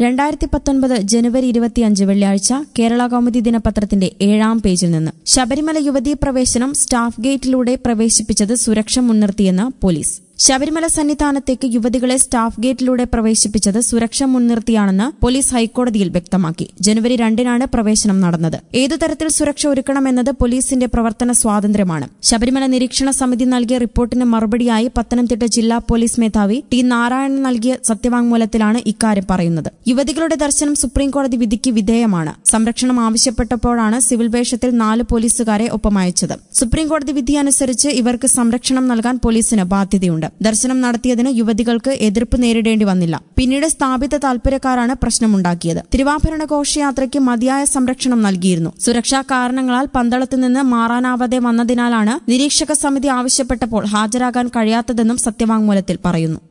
2019 ജനുവരി 25 വെള്ളിയാഴ്ച കേരള കൗമുദി ദിനപത്രത്തിന്റെ 7-ാം പേജിൽ നിന്ന് ശബരിമല യുവതീ പ്രവേശനം സ്റ്റാഫ് ഗേറ്റിലൂടെ പ്രവേശിപ്പിച്ചത് സുരക്ഷ മുൻനിർത്തിയെന്ന് പോലീസ്. ശബരിമല സന്നിധാനത്തേക്ക് യുവതികളെ സ്റ്റാഫ് ഗേറ്റിലൂടെ പ്രവേശിപ്പിച്ചത് സുരക്ഷ മുൻനിർത്തിയാണെന്ന് പോലീസ് ഹൈക്കോടതിയിൽ വ്യക്തമാക്കി. ജനുവരി 2-നാണ് പ്രവേശനം നടന്നത്. ഏതുതരത്തിൽ സുരക്ഷ ഒരുക്കണമെന്നത് പോലീസിന്റെ പ്രവർത്തന സ്വാതന്ത്ര്യമാണ്. ശബരിമല നിരീക്ഷണ സമിതി നൽകിയ റിപ്പോർട്ടിന് മറുപടിയായി പത്തനംതിട്ട ജില്ലാ പോലീസ് മേധാവി ടി നാരായണൻ നൽകിയ സത്യവാങ്മൂലത്തിലാണ് ഇക്കാര്യം പറയുന്നത്. യുവതികളുടെ ദർശനം സുപ്രീംകോടതി വിധിക്ക് വിധേയമാണ്. സംരക്ഷണം ആവശ്യപ്പെട്ടപ്പോഴാണ് സിവിൽ വേഷത്തിൽ 4 പോലീസുകാരെ ഒപ്പമയച്ചത്. സുപ്രീംകോടതി വിധിയനുസരിച്ച് ഇവർക്ക് സംരക്ഷണം നൽകാൻ പോലീസിന് ബാധ്യതയുണ്ട്. ദർശനം നടത്തിയതിന് യുവതികൾക്ക് എതിർപ്പ് നേരിടേണ്ടി വന്നില്ല. പിന്നീട് സ്ഥാപിത താൽപര്യക്കാരാണ് പ്രശ്നമുണ്ടാക്കിയത്. തിരുവാഭരണ ഘോഷയാത്രയ്ക്ക് മതിയായ സംരക്ഷണം നൽകിയിരുന്നു. സുരക്ഷാ കാരണങ്ങളാൽ പന്തളത്ത് നിന്ന് മാറാനാവാതെ വന്നതിനാലാണ് നിരീക്ഷക സമിതി ആവശ്യപ്പെട്ടപ്പോൾ ഹാജരാകാൻ കഴിയാത്തതെന്നും സത്യവാങ്മൂലത്തിൽ പറയുന്നു.